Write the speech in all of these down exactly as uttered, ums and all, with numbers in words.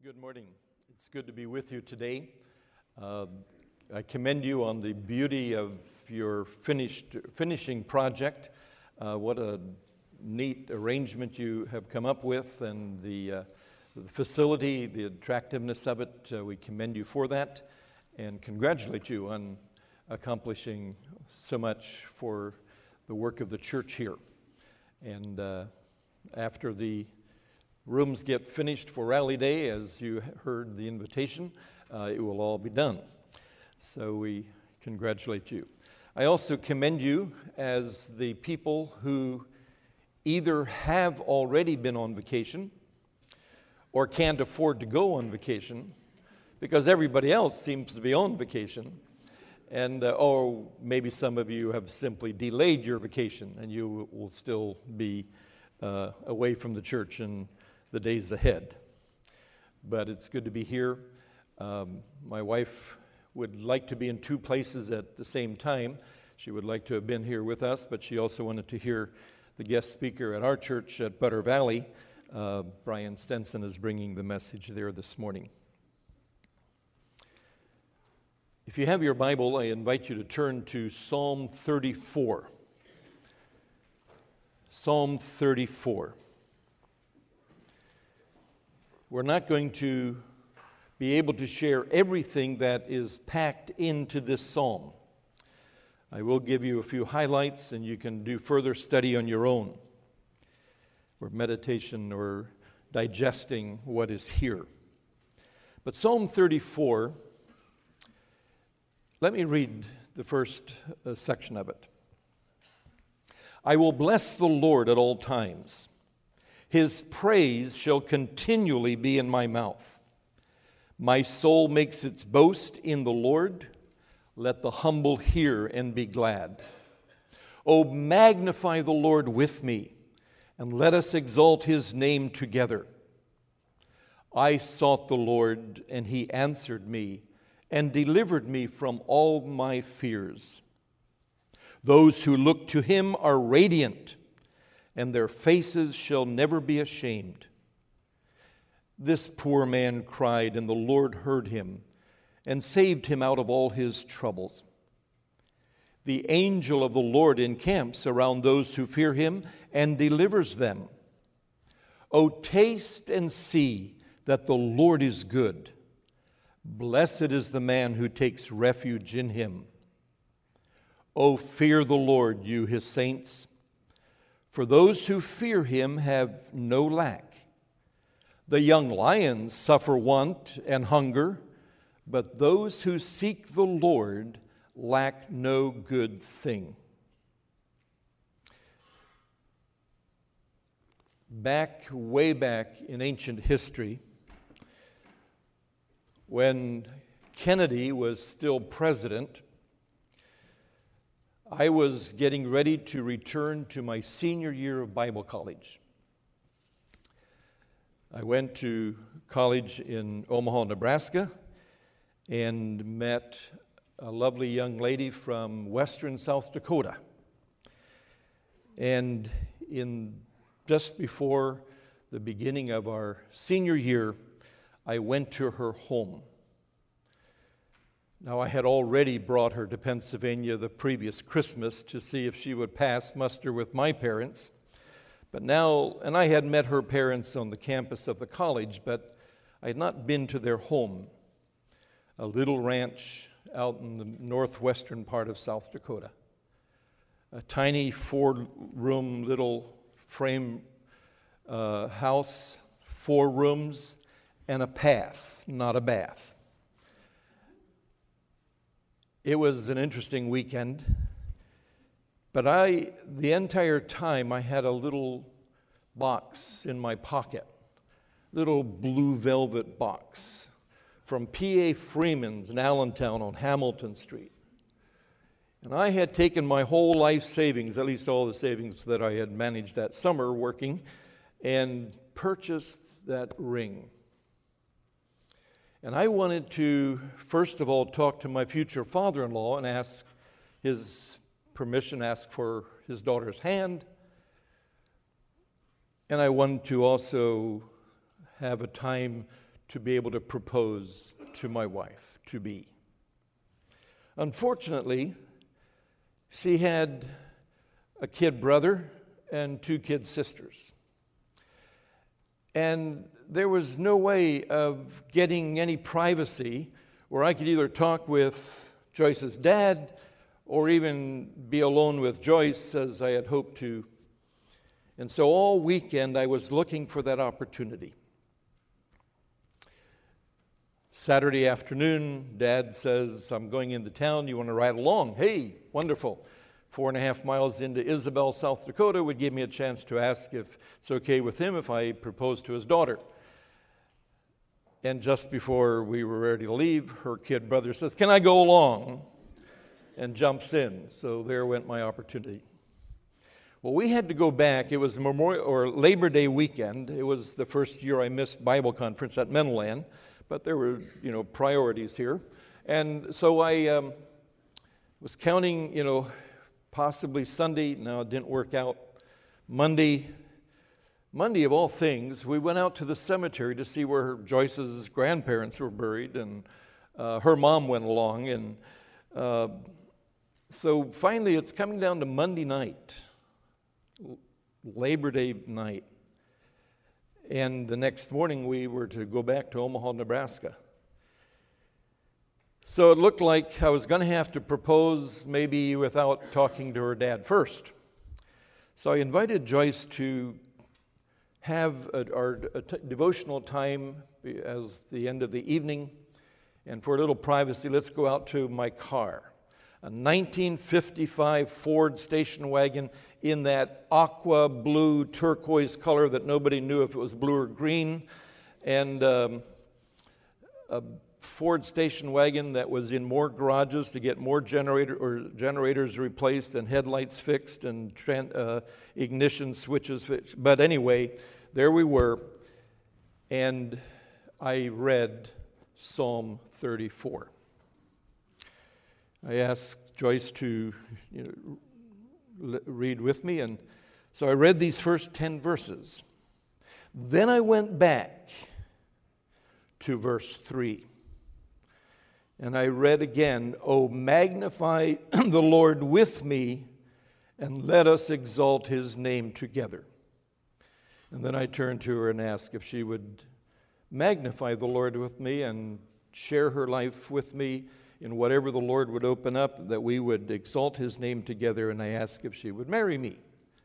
Good morning. It's good to be with you today. Uh, I commend you on the beauty of your finished finishing project. Uh, what a neat arrangement you have come up with, and the, uh, the facility, the attractiveness of it. Uh, we commend you for that and congratulate you on accomplishing so much for the work of the church here. And uh, after the rooms get finished for Rally Day, as you heard the invitation, uh, it will all be done. So we congratulate you. I also commend you as the people who either have already been on vacation or can't afford to go on vacation, because everybody else seems to be on vacation. And uh, or maybe some of you have simply delayed your vacation and you will still be uh, away from the church in the days ahead. But it's good to be here. Um, my wife would like to be in two places at the same time. She would like to have been here with us, but she also wanted to hear the guest speaker at our church at Butter Valley. Uh, Brian Stenson is bringing the message there this morning. If you have your Bible, I invite you to turn to Psalm thirty-four. Psalm thirty-four. We're not going to be able to share everything that is packed into this psalm. I will give you a few highlights, and you can do further study on your own, or meditation, or digesting what is here. But Psalm thirty-four, let me read the first uh, section of it. I will bless the Lord at all times. His praise shall continually be in my mouth. My soul makes its boast in the Lord. Let the humble hear and be glad. O magnify the Lord with me, and let us exalt his name together. I sought the Lord, and he answered me, and delivered me from all my fears. Those who look to him are radiant, and their faces shall never be ashamed. This poor man cried, and the Lord heard him, and saved him out of all his troubles. The angel of the Lord encamps around those who fear him, and delivers them. O taste and see that the Lord is good. Blessed is the man who takes refuge in him. O fear the Lord, you his saints. For those who fear him have no lack. The young lions suffer want and hunger, but those who seek the Lord lack no good thing. Back, way back in ancient history, when Kennedy was still president, I was getting ready to return to my senior year of Bible college. I went to college in Omaha, Nebraska, and met a lovely young lady from western South Dakota. And in just before the beginning of our senior year, I went to her home. Now, I had already brought her to Pennsylvania the previous Christmas to see if she would pass muster with my parents. But now, and I had met her parents on the campus of the college, but I had not been to their home, a little ranch out in the northwestern part of South Dakota. A tiny four-room little frame uh, house, four rooms, and a path, not a bath. It was an interesting weekend, but I, the entire time, I had a little box in my pocket, little blue velvet box from P A Freeman's in Allentown on Hamilton Street. And I had taken my whole life savings, at least all the savings that I had managed that summer working, and purchased that ring. And I wanted to, first of all, talk to my future father-in-law and ask his permission, ask for his daughter's hand. And I wanted to also have a time to be able to propose to my wife to be. Unfortunately, she had a kid brother and two kid sisters. And there was no way of getting any privacy where I could either talk with Joyce's dad or even be alone with Joyce as I had hoped to. And so all weekend I was looking for that opportunity. Saturday afternoon, Dad says, I'm going into town. You want to ride along? Hey, wonderful. Four and a half miles into Isabel, South Dakota would give me a chance to ask if it's okay with him if I propose to his daughter. And just before we were ready to leave, her kid brother says, can I go along? And jumps in. So there went my opportunity. Well, we had to go back. It was Memorial or Labor Day weekend. It was the first year I missed Bible conference at Menland, but there were, you know, priorities here. And so I um, was counting, you know, possibly Sunday. No, it didn't work out. Monday, Monday of all things, we went out to the cemetery to see where Joyce's grandparents were buried, and uh, her mom went along. And uh, so finally, it's coming down to Monday night, Labor Day night. And the next morning, we were to go back to Omaha, Nebraska. So it looked like I was going to have to propose maybe without talking to her dad first. So I invited Joyce to have a, our a t- devotional time as the end of the evening. And for a little privacy, let's go out to my car. A nineteen fifty-five Ford station wagon in that aqua blue turquoise color that nobody knew if it was blue or green. And um, a Ford station wagon that was in more garages to get more generator or generators replaced and headlights fixed and tran- uh, ignition switches fixed. But anyway, there we were, and I read Psalm thirty-four. I asked Joyce to you know, l- read with me, and so I read these first ten verses. Then I went back to verse three. And I read again, "O magnify the Lord with me, and let us exalt his name together." And then I turned to her and asked if she would magnify the Lord with me and share her life with me in whatever the Lord would open up, that we would exalt his name together. And I asked if she would marry me.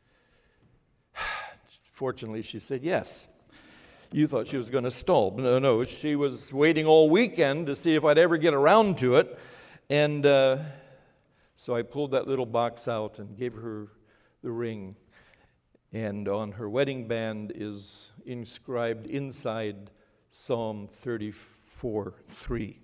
Fortunately, she said yes. You thought she was going to stall. No, no, she was waiting all weekend to see if I'd ever get around to it. And uh, so I pulled that little box out and gave her the ring. And on her wedding band is inscribed inside Psalm thirty-four three.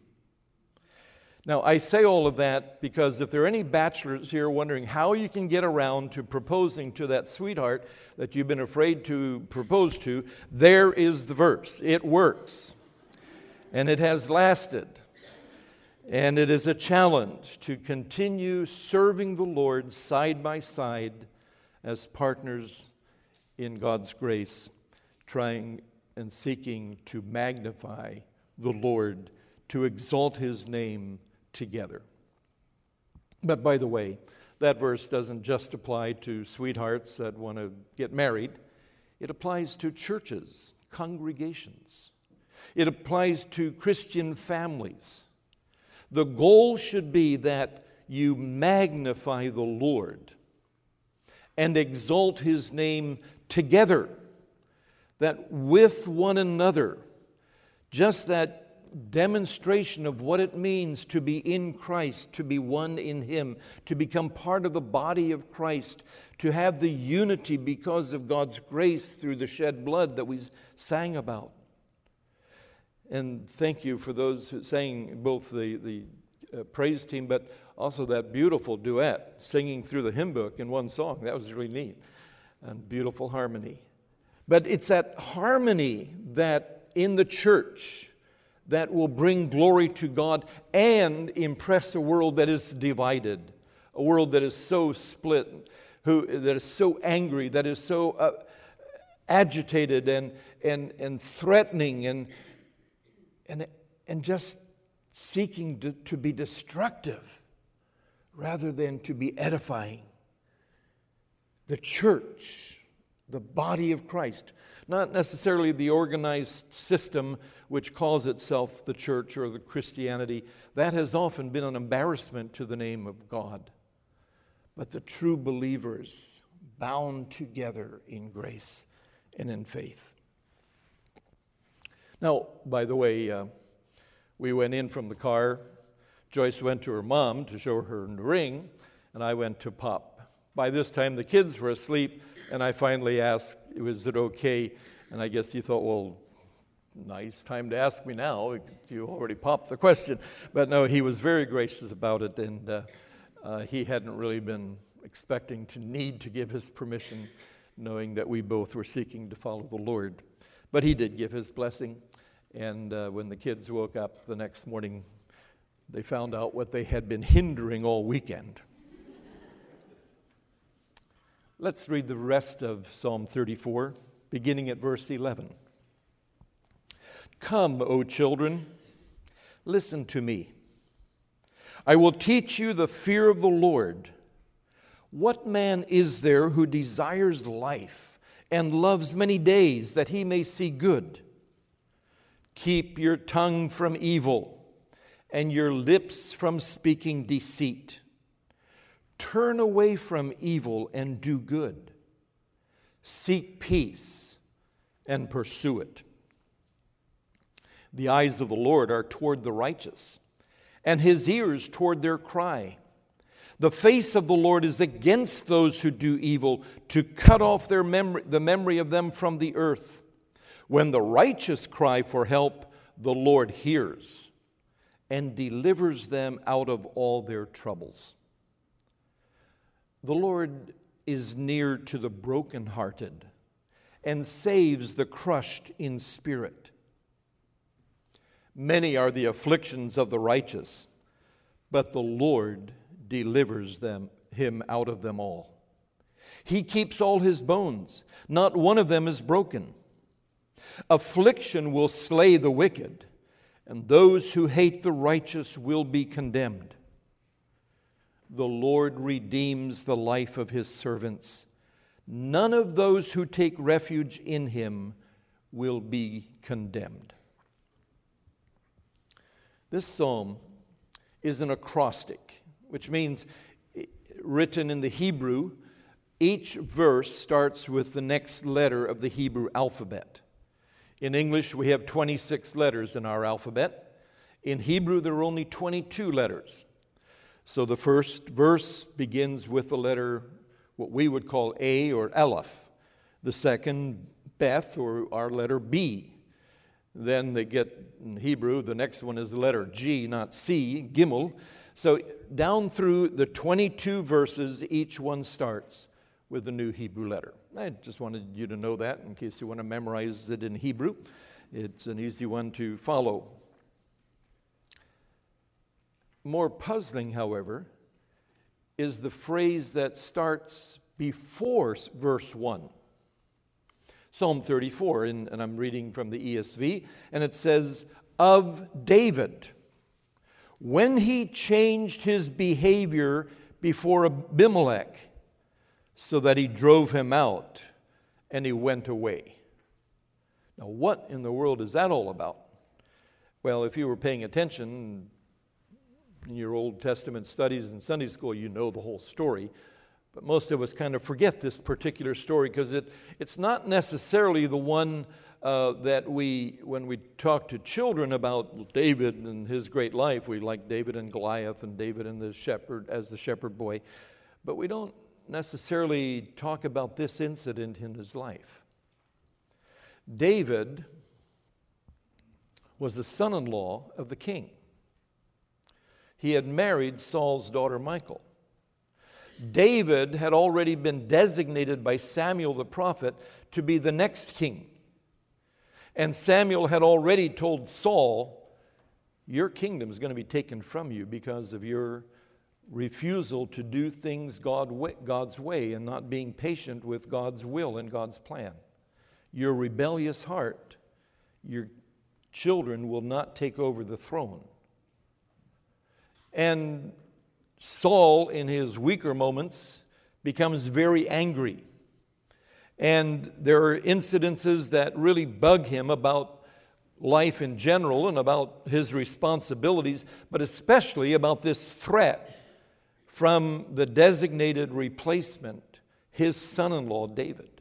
Now, I say all of that because if there are any bachelors here wondering how you can get around to proposing to that sweetheart that you've been afraid to propose to, there is the verse. It works. And it has lasted. And it is a challenge to continue serving the Lord side by side as partners in God's grace, trying and seeking to magnify the Lord, to exalt his name together. But by the way, that verse doesn't just apply to sweethearts that want to get married. It applies to churches, congregations. It applies to Christian families. The goal should be that you magnify the Lord and exalt his name together, that with one another, just that demonstration of what it means to be in Christ, to be one in him, to become part of the body of Christ, to have the unity because of God's grace through the shed blood that we sang about. And thank you for those who sang, both the, the uh, praise team, but also that beautiful duet, singing through the hymn book in one song. That was really neat, and beautiful harmony. But it's that harmony that in the church that will bring glory to God and impress a world that is divided, a world that is so split, who that is so angry, that is so uh, agitated and, and, and threatening. And and, and just seeking to, to be destructive rather than to be edifying. The church, the body of Christ, not necessarily the organized system which calls itself the church or the Christianity. That has often been an embarrassment to the name of God. But the true believers bound together in grace and in faith. Now, by the way, uh, we went in from the car. Joyce went to her mom to show her the ring, and I went to Pop. By this time, the kids were asleep, and I finally asked, was it okay? And I guess he thought, well, nice time to ask me now. You already popped the question. But no, he was very gracious about it, and uh, uh, he hadn't really been expecting to need to give his permission, knowing that we both were seeking to follow the Lord. But he did give his blessing, and uh, when the kids woke up the next morning, they found out what they had been hindering all weekend. Let's read the rest of Psalm thirty-four, beginning at verse eleven. Come, O children, listen to me. I will teach you the fear of the Lord. What man is there who desires life and loves many days that he may see good? Keep your tongue from evil and your lips from speaking deceit. Turn away from evil and do good. Seek peace and pursue it. The eyes of the Lord are toward the righteous, and his ears toward their cry. The face of the Lord is against those who do evil, to cut off their memory, the memory of them from the earth. When the righteous cry for help, the Lord hears and delivers them out of all their troubles. The Lord is near to the brokenhearted and saves the crushed in spirit. Many are the afflictions of the righteous, but the Lord delivers them, him out of them all. He keeps all his bones, not one of them is broken. Affliction will slay the wicked, and those who hate the righteous will be condemned. The Lord redeems the life of his servants. None of those who take refuge in him will be condemned. This psalm is an acrostic, which means, written in the Hebrew, each verse starts with the next letter of the Hebrew alphabet. In English, we have twenty-six letters in our alphabet. In Hebrew, there are only twenty-two letters. So the first verse begins with the letter, what we would call A or Aleph. The second, Beth, or our letter B. Then they get, in Hebrew, the next one is the letter G, not C, Gimel. So down through the twenty-two verses, each one starts with the new Hebrew letter. I just wanted you to know that in case you want to memorize it in Hebrew. It's an easy one to follow. More puzzling, however, is the phrase that starts before verse one. Psalm thirty-four, and, and I'm reading from the E S V, and it says, of David, when he changed his behavior before Abimelech, so that he drove him out and he went away. Now, what in the world is that all about? Well, if you were paying attention in your Old Testament studies in Sunday school, you know the whole story. But most of us kind of forget this particular story because it, it's not necessarily the one uh, that we, when we talk to children about David and his great life, we like David and Goliath and David and the shepherd as the shepherd boy. But we don't necessarily talk about this incident in his life. David was the son-in-law of the king. He had married Saul's daughter Michal. David had already been designated by Samuel the prophet to be the next king. And Samuel had already told Saul, your kingdom is going to be taken from you because of your refusal to do things God, God's way and not being patient with God's will and God's plan. Your rebellious heart, you're, children will not take over the throne. And Saul, in his weaker moments, becomes very angry. And there are incidences that really bug him about life in general and about his responsibilities, but especially about this threat from the designated replacement, his son-in-law David.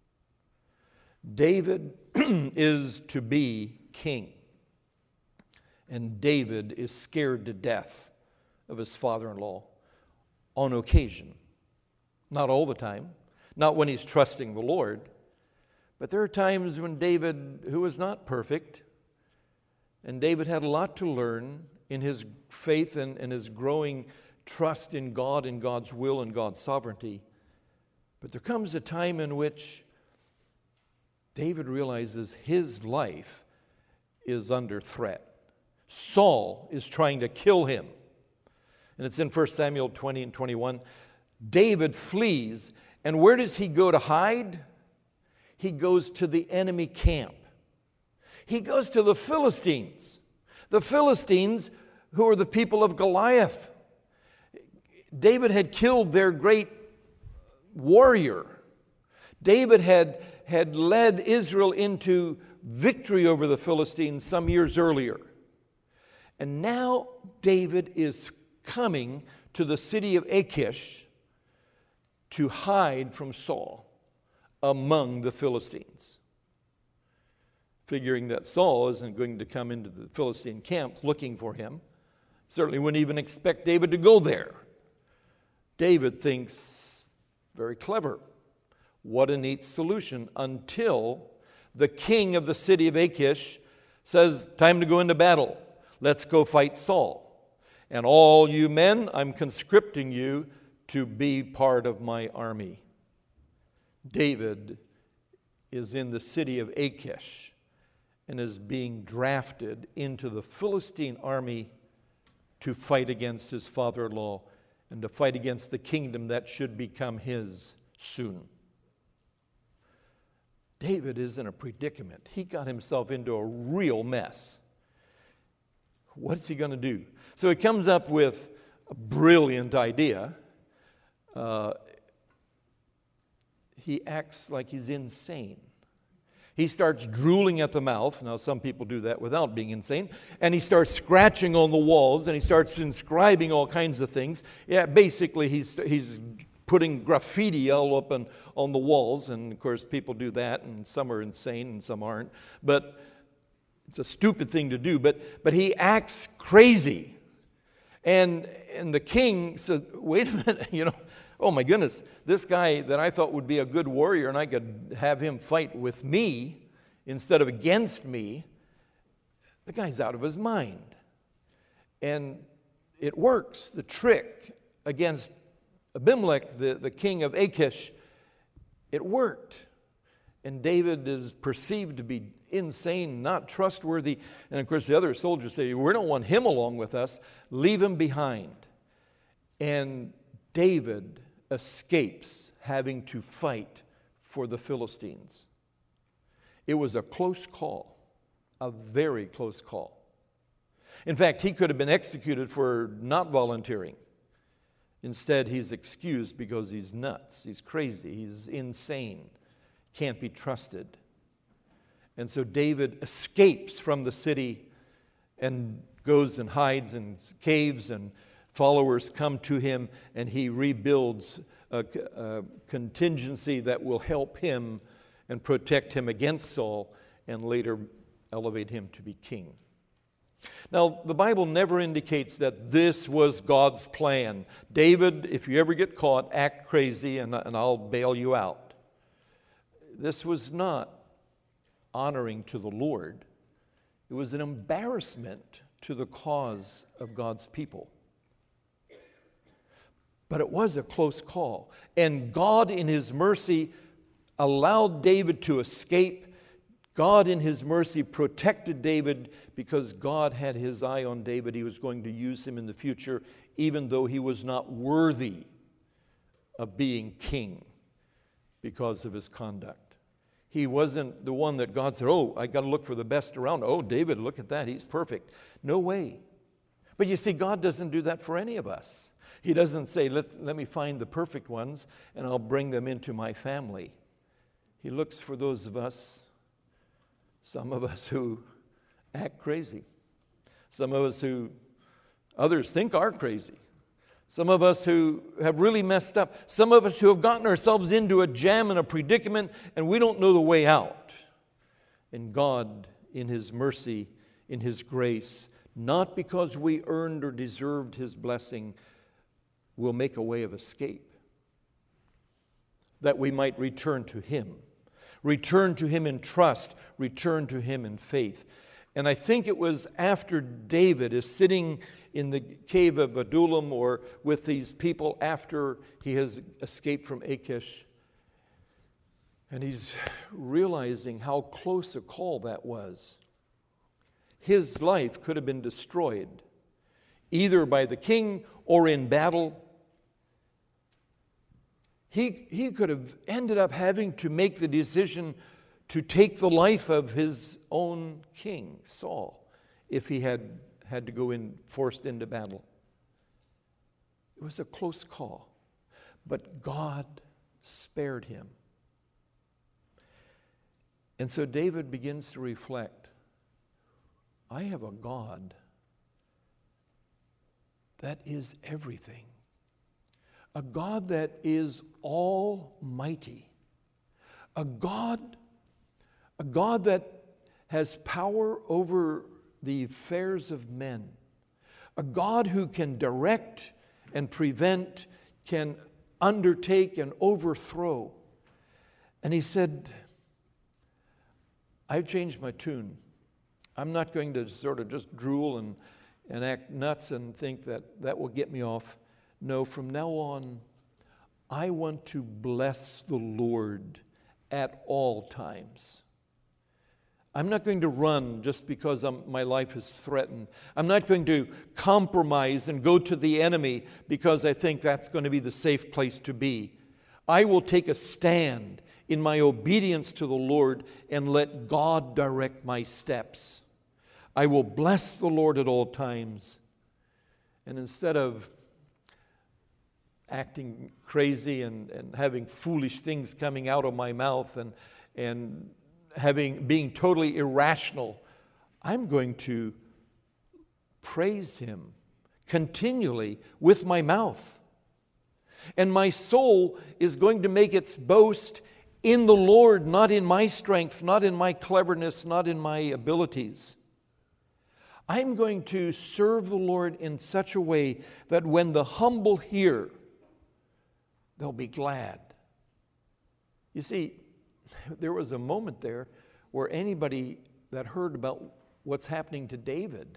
David is to be king. And David is scared to death of his father-in-law on occasion. Not all the time, not when he's trusting the Lord, but there are times when David, who is not perfect, and David had a lot to learn in his faith and, and his growing trust in God and God's will and God's sovereignty. But there comes a time in which David realizes his life is under threat. Saul is trying to kill him. And it's in First Samuel twenty and twenty-one. David flees, and where does he go to hide? He goes to the enemy camp. He goes to the Philistines. The Philistines, who are the people of Goliath. David had killed their great warrior. David had, had led Israel into victory over the Philistines some years earlier. And now David is coming to the city of Achish to hide from Saul among the Philistines, figuring that Saul isn't going to come into the Philistine camp looking for him. Certainly wouldn't even expect David to go there. David thinks, very clever. What a neat solution, until the king of the city of Achish says, time to go into battle. Let's go fight Saul. And all you men, I'm conscripting you to be part of my army. David is in the city of Achish and is being drafted into the Philistine army to fight against his father-in-law and to fight against the kingdom that should become his soon. David is in a predicament. He got himself into a real mess. What's he going to do? So he comes up with a brilliant idea. Uh, he acts like he's insane. He starts drooling at the mouth. Now, some people do that without being insane. And he starts scratching on the walls, and he starts inscribing all kinds of things. Yeah, basically, he's he's putting graffiti all up on, on the walls. And, of course, people do that, and some are insane and some aren't. But it's a stupid thing to do. But, but he acts crazy. And, and the king said, wait a minute, you know, oh my goodness, this guy that I thought would be a good warrior and I could have him fight with me instead of against me, the guy's out of his mind. And it works. The trick against Abimelech, the, the king of Achish, it worked. And David is perceived to be insane, not trustworthy. And of course the other soldiers say, we don't want him along with us. Leave him behind. And David escapes having to fight for the Philistines. It was a close call, a very close call. In fact, he could have been executed for not volunteering. Instead, he's excused because he's nuts, he's crazy, he's insane, can't be trusted. And so David escapes from the city and goes and hides in caves, and followers come to him, and he rebuilds a, a contingency that will help him and protect him against Saul and later elevate him to be king. Now, the Bible never indicates that this was God's plan. David, if you ever get caught, act crazy and, and I'll bail you out. This was not honoring to the Lord. It was an embarrassment to the cause of God's people. But it was a close call. And God, in His mercy, allowed David to escape. God, in His mercy, protected David because God had His eye on David. He was going to use him in the future, even though he was not worthy of being king because of his conduct. He wasn't the one that God said, oh, I got to look for the best around. Oh, David, look at that. He's perfect. No way. But you see, God doesn't do that for any of us. He doesn't say, let, let me find the perfect ones and I'll bring them into my family. He looks for those of us, some of us who act crazy. Some of us who others think are crazy. Some of us who have really messed up. Some of us who have gotten ourselves into a jam and a predicament and we don't know the way out. And God, in His mercy, in His grace, not because we earned or deserved His blessing, will make a way of escape, that we might return to Him. Return to Him in trust. Return to Him in faith. And I think it was after David is sitting in the cave of Adullam or with these people after he has escaped from Achish, and he's realizing how close a call that was. His life could have been destroyed, either by the king or in battle. He, he could have ended up having to make the decision to take the life of his own king, Saul, if he had had to go in, forced into battle. It was a close call, but God spared him. And so David begins to reflect, I have a God that is everything. A God that is almighty. A God, a God that has power over the affairs of men. A God who can direct and prevent, can undertake and overthrow. And he said, I've changed my tune. I'm not going to sort of just drool and, and act nuts and think that that will get me off. No, from now on, I want to bless the Lord at all times. I'm not going to run just because I'm, my life is threatened. I'm not going to compromise and go to the enemy because I think that's going to be the safe place to be. I will take a stand in my obedience to the Lord and let God direct my steps. I will bless the Lord at all times. And instead of acting crazy and, and having foolish things coming out of my mouth and, and having being totally irrational, I'm going to praise Him continually with my mouth. And my soul is going to make its boast in the Lord, not in my strength, not in my cleverness, not in my abilities. I'm going to serve the Lord in such a way that when the humble hear, they'll be glad. You see, there was a moment there where anybody that heard about what's happening to David,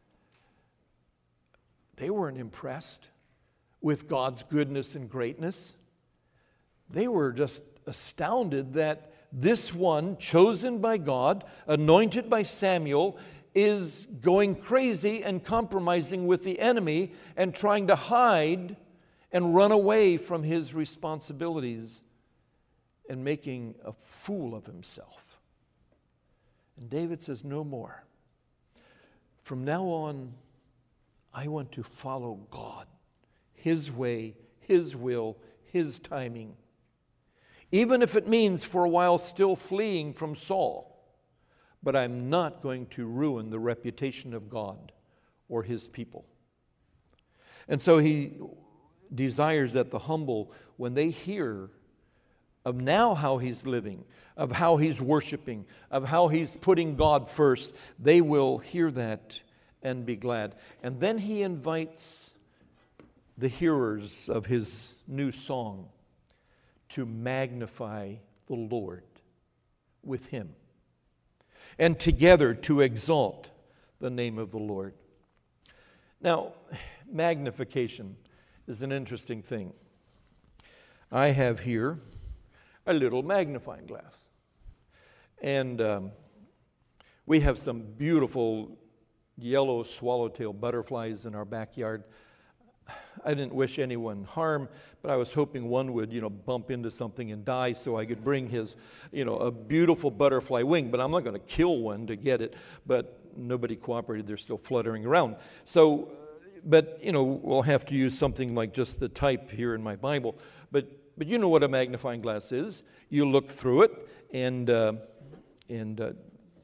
they weren't impressed with God's goodness and greatness. They were just astounded that this one, chosen by God, anointed by Samuel, is going crazy and compromising with the enemy and trying to hide and run away from his responsibilities and making a fool of himself. And David says, no more. From now on, I want to follow God, His way, His will, His timing. Even if it means for a while still fleeing from Saul. But I'm not going to ruin the reputation of God or His people. And so he desires that the humble, when they hear of now how he's living, of how he's worshiping, of how he's putting God first, they will hear that and be glad. And then he invites the hearers of his new song to magnify the Lord with him, and together to exalt the name of the Lord. Now, magnification is an interesting thing. I have here a little magnifying glass. And um, we have some beautiful yellow swallowtail butterflies in our backyard. I didn't wish anyone harm, but I was hoping one would, you know, bump into something and die so I could bring his, you know, a beautiful butterfly wing. But I'm not going to kill one to get it. But nobody cooperated. They're still fluttering around. So, but, you know, we'll have to use something like just the type here in my Bible. But, but you know what a magnifying glass is. You look through it and, uh, and uh,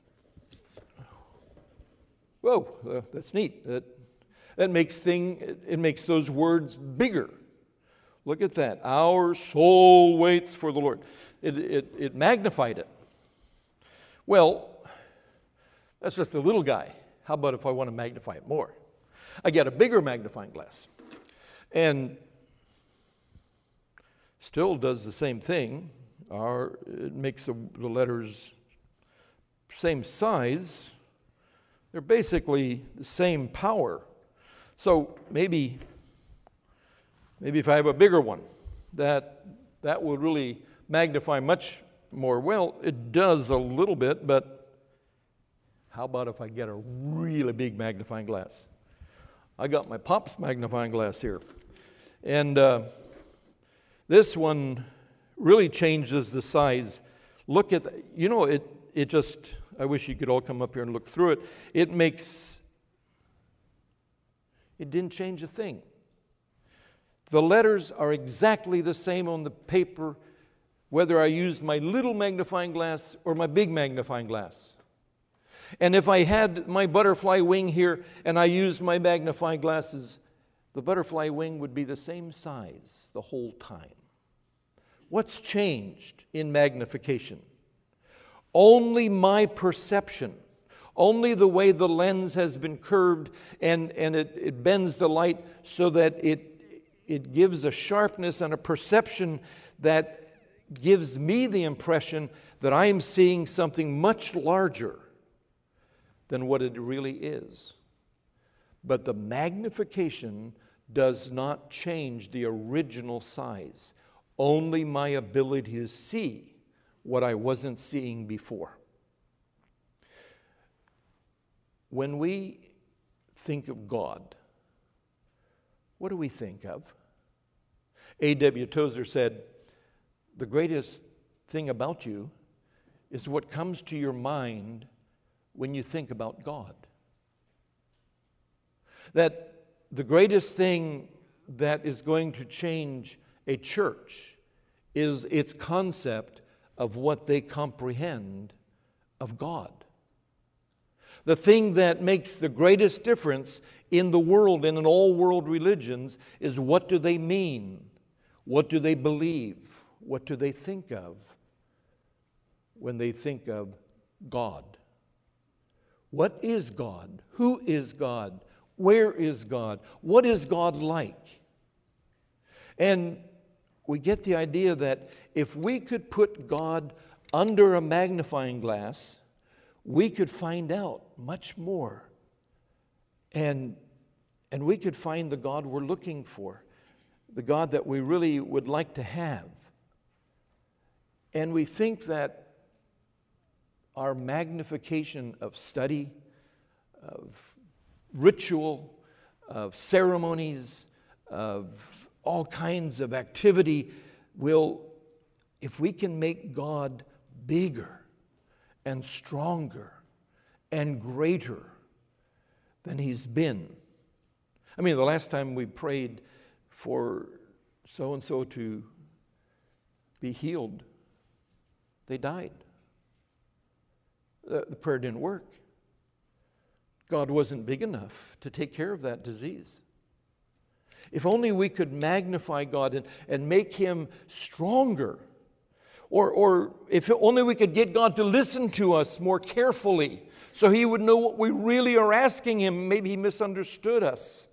whoa, uh, that's neat. That, That makes thing, it makes those words bigger. Look at that. Our soul waits for the Lord. It, it, it magnified it. Well, that's just a little guy. How about if I want to magnify it more? I get a bigger magnifying glass. And still does the same thing. Our, it makes the, the letters same size. They're basically the same power. So maybe, maybe if I have a bigger one, that, that will really magnify much more. Well, it does a little bit, but how about if I get a really big magnifying glass? I got my Pop's magnifying glass here. And uh, this one really changes the size. Look at, the, you know, it, it just, I wish you could all come up here and look through it. It makes... It didn't change a thing. The letters are exactly the same on the paper, whether I used my little magnifying glass or my big magnifying glass. And if I had my butterfly wing here and I used my magnifying glasses, the butterfly wing would be the same size the whole time. What's changed in magnification? Only my perception. Only the way the lens has been curved and, and it, it bends the light so that it, it gives a sharpness and a perception that gives me the impression that I am seeing something much larger than what it really is. But the magnification does not change the original size. Only my ability to see what I wasn't seeing before. When we think of God, what do we think of? A W Tozer said, the greatest thing about you is what comes to your mind when you think about God. That the greatest thing that is going to change a church is its concept of what they comprehend of God. The thing that makes the greatest difference in the world and in all world religions is what do they mean? What do they believe? What do they think of when they think of God? What is God? Who is God? Where is God? What is God like? And we get the idea that if we could put God under a magnifying glass, we could find out much more. And, and we could find the God we're looking for, the God that we really would like to have. And we think that our magnification of study, of ritual, of ceremonies, of all kinds of activity will, if we can make God bigger and stronger and greater than He's been. I mean, the last time we prayed for so-and-so to be healed, they died. The, the prayer didn't work. God wasn't big enough to take care of that disease. If only we could magnify God and, and make Him stronger. Or, or if only we could get God to listen to us more carefully so He would know what we really are asking Him. Maybe He misunderstood us.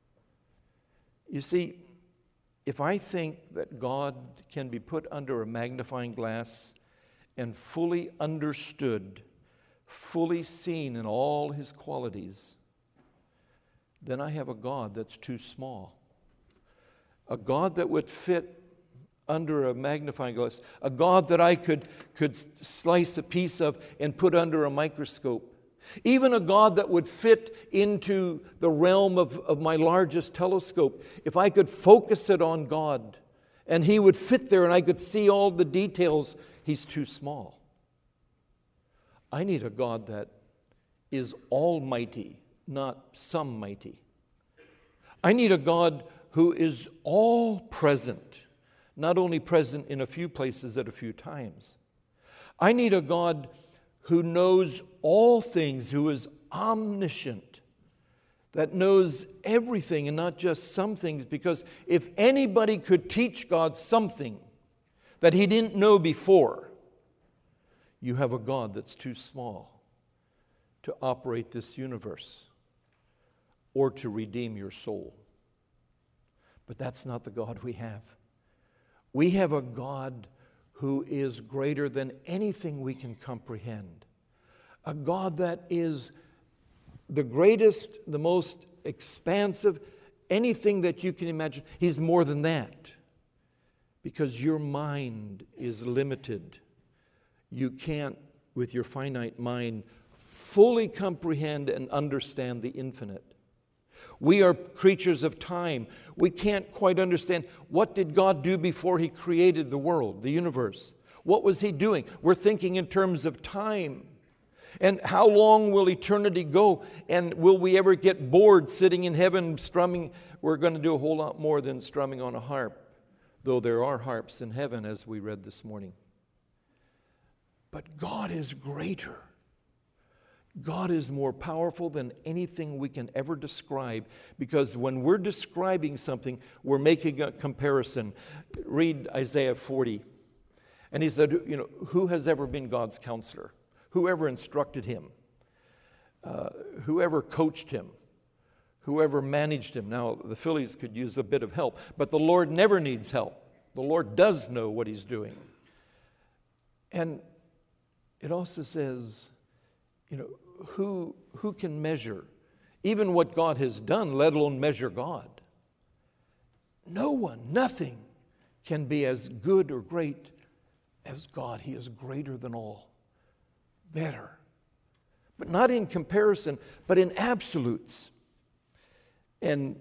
You see, if I think that God can be put under a magnifying glass and fully understood, fully seen in all His qualities, then I have a God that's too small. A God that would fit under a magnifying glass, a God that I could, could slice a piece of and put under a microscope Even a God that would fit into the realm of, of my largest telescope. If I could focus it on God and He would fit there and I could see all the details, He's too small. I need a God that is almighty, not some mighty. I need a God who is all present, not only present in a few places at a few times. I need a God who knows all things, who is omniscient, that knows everything and not just some things, because if anybody could teach God something that He didn't know before, you have a God that's too small to operate this universe or to redeem your soul. But that's not the God we have. We have a God who is greater than anything we can comprehend. A God that is the greatest, the most expansive, anything that you can imagine. He's more than that. Because your mind is limited. You can't, with your finite mind, fully comprehend and understand the infinite. We are creatures of time. We can't quite understand, what did God do before He created the world, the universe? What was He doing? We're thinking in terms of time. And how long will eternity go? And will we ever get bored sitting in heaven strumming? We're going to do a whole lot more than strumming on a harp, though there are harps in heaven, as we read this morning. But God is greater. God is more powerful than anything we can ever describe, because when we're describing something, we're making a comparison. Read Isaiah forty. And he said, you know, who has ever been God's counselor? Whoever instructed him? Uh, whoever coached him? Whoever managed him? Now, the Phillies could use a bit of help, but the Lord never needs help. The Lord does know what He's doing. And it also says, you know, who, who can measure even what God has done, let alone measure God? No one, nothing can be as good or great as God. He is greater than all, better. But not in comparison, but in absolutes. And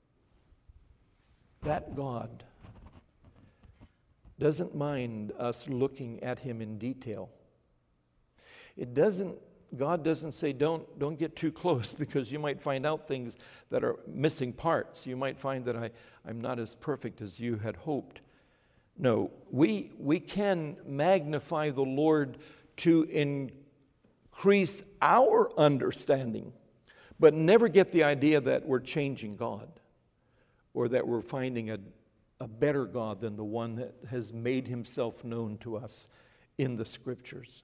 that God doesn't mind us looking at Him in detail. It doesn't God doesn't say, don't, don't get too close, because you might find out things that are missing parts. You might find that I, I'm not as perfect as you had hoped. No, we, we can magnify the Lord to increase our understanding, but never get the idea that we're changing God or that we're finding a, a better God than the one that has made Himself known to us in the Scriptures.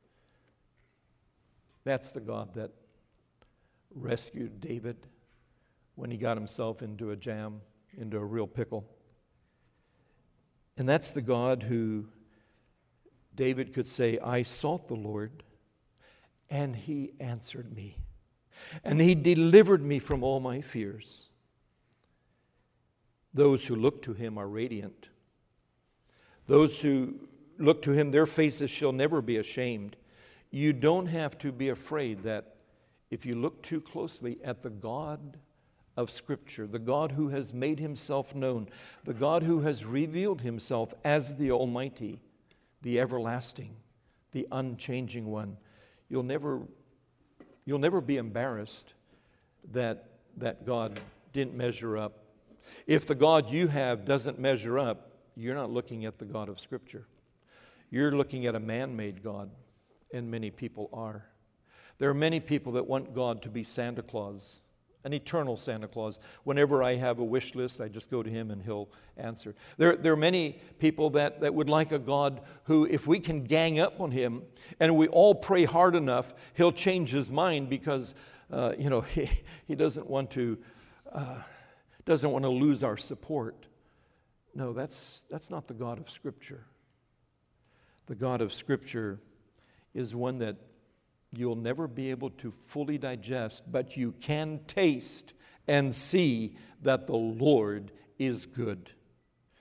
That's the God that rescued David when he got himself into a jam, into a real pickle. And that's the God who David could say, I sought the Lord, and He answered me, and He delivered me from all my fears. Those who look to Him are radiant. Those who look to Him, their faces shall never be ashamed. You don't have to be afraid that if you look too closely at the God of Scripture, the God who has made Himself known, the God who has revealed Himself as the Almighty, the everlasting, the unchanging one, you'll never, you'll never be embarrassed that, that God didn't measure up. If the God you have doesn't measure up, you're not looking at the God of Scripture. You're looking at a man-made God. And many people are. There are many people that want God to be Santa Claus, an eternal Santa Claus. Whenever I have a wish list, I just go to Him and He'll answer. There, there are many people that, that would like a God who, if we can gang up on Him and we all pray hard enough, He'll change His mind because, uh, you know, he, he doesn't want to uh, doesn't want to lose our support. No, that's that's not the God of Scripture. The God of Scripture is one that you'll never be able to fully digest, but you can taste and see that the Lord is good.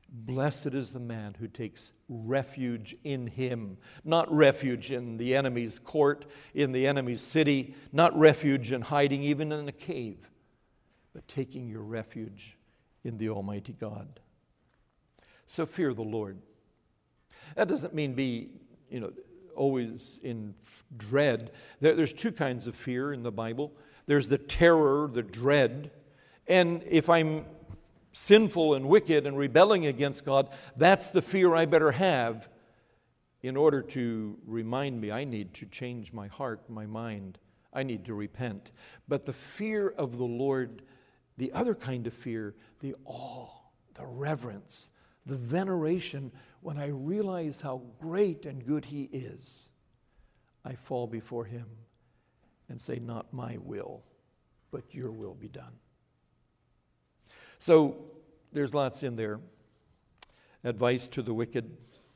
Blessed is the man who takes refuge in him. Not refuge in the enemy's court, in the enemy's city, not refuge in hiding even in a cave, but taking your refuge in the Almighty God. So fear the Lord. That doesn't mean be, you know, always in dread. There, there's two kinds of fear in the Bible. There's the terror, the dread. And if I'm sinful and wicked and rebelling against God, that's the fear I better have in order to remind me I need to change my heart, my mind. I need to repent. But the fear of the Lord, the other kind of fear, the awe, the reverence, the veneration, when I realize how great and good He is, I fall before Him and say, not my will, but your will be done. So there's lots in there. Advice to the wicked,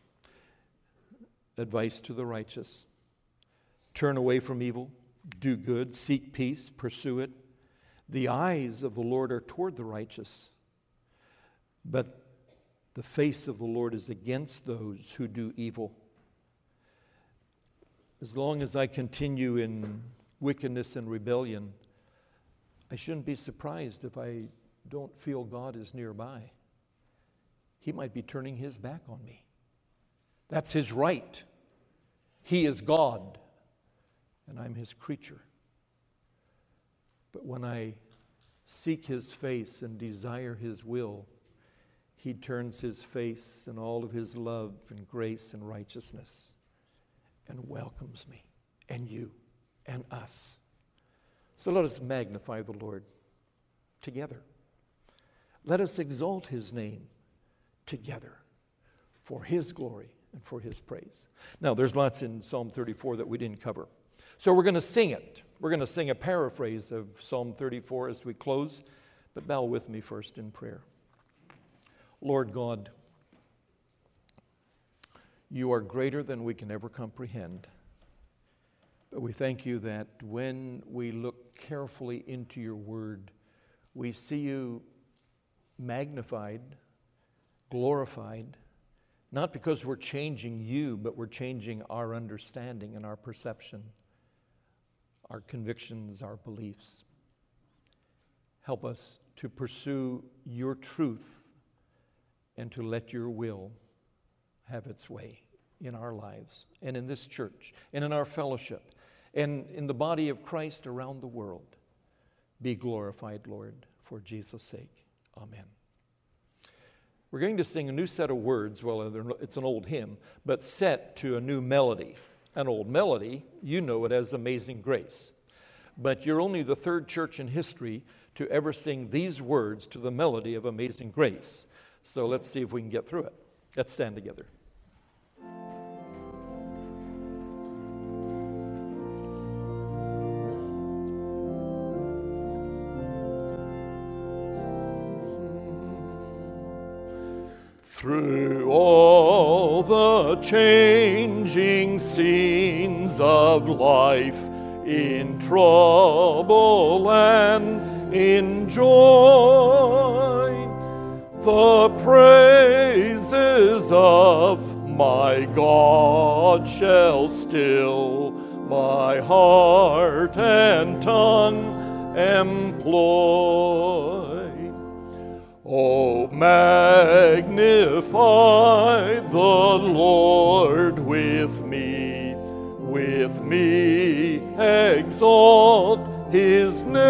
advice to the righteous. Turn away from evil, do good, seek peace, pursue it. The eyes of the Lord are toward the righteous, but the face of the Lord is against those who do evil. As long as I continue in wickedness and rebellion, I shouldn't be surprised if I don't feel God is nearby. He might be turning His back on me. That's His right. He is God, and I'm His creature. But when I seek His face and desire His will, He turns His face and all of His love and grace and righteousness and welcomes me and you and us. So let us magnify the Lord together. Let us exalt His name together for His glory and for His praise. Now, there's lots in Psalm thirty-four that we didn't cover. So we're going to sing it. We're going to sing a paraphrase of Psalm thirty-four as we close, but bow with me first in prayer. Lord God, You are greater than we can ever comprehend. But we thank You that when we look carefully into Your word, we see You magnified, glorified, not because we're changing You, but we're changing our understanding and our perception, our convictions, our beliefs. Help us to pursue Your truth and to let Your will have its way in our lives and in this church and in our fellowship and in the body of Christ around the world. Be glorified, Lord, for Jesus' sake. Amen. We're going to sing a new set of words. Well, it's an old hymn, but set to a new melody. An old melody, you know it as Amazing Grace. But you're only the third church in history to ever sing these words to the melody of Amazing Grace. So let's see if we can get through it. Let's stand together. Through all the changing scenes of life, in trouble and in joy, the praises of my God shall still my heart and tongue employ. Oh, magnify the Lord with me, with me exalt His name.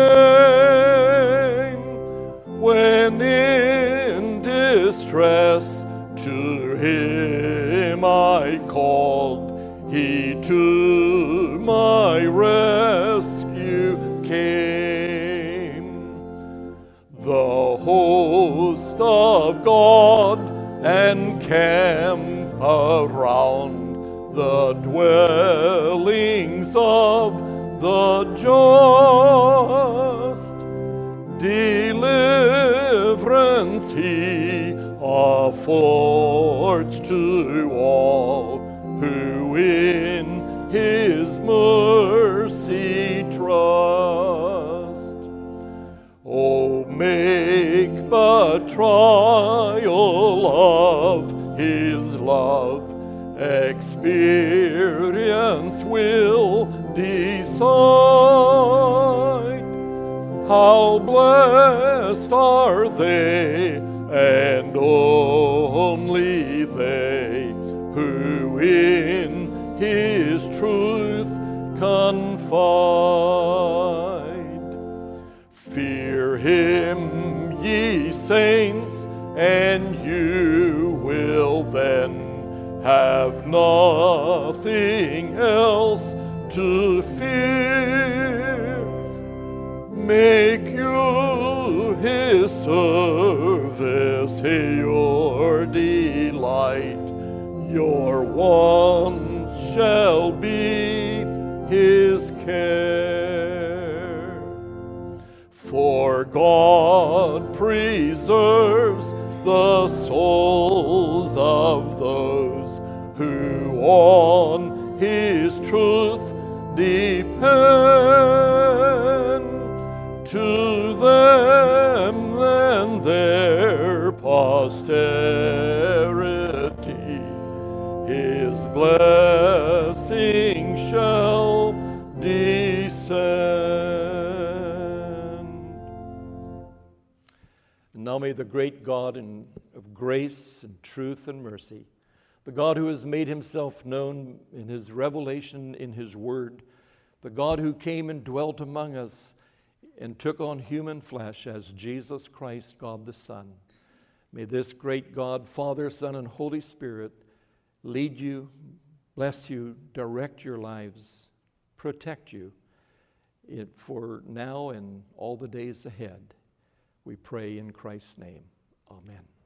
When in distress to Him I called, He to my rescue came. The host of God encamp around the dwellings of the just. Deliverance He affords to all who in His mercy trust. Oh, make but trial of His love. Experience will decide. How blessed are they, and only they, who in His truth confide. Fear Him, ye saints, and you will then have nothing else to fear. Make you His service your delight. Your wants shall be His care. For God preserves the souls of those who on His truth depend. To them then their posterity His blessing shall descend. And now may the great God and of grace and truth and mercy, the God who has made Himself known in His revelation in His Word, the God who came and dwelt among us and took on human flesh as Jesus Christ, God the Son. May this great God, Father, Son, and Holy Spirit lead you, bless you, direct your lives, protect you for now and all the days ahead. We pray in Christ's name. Amen.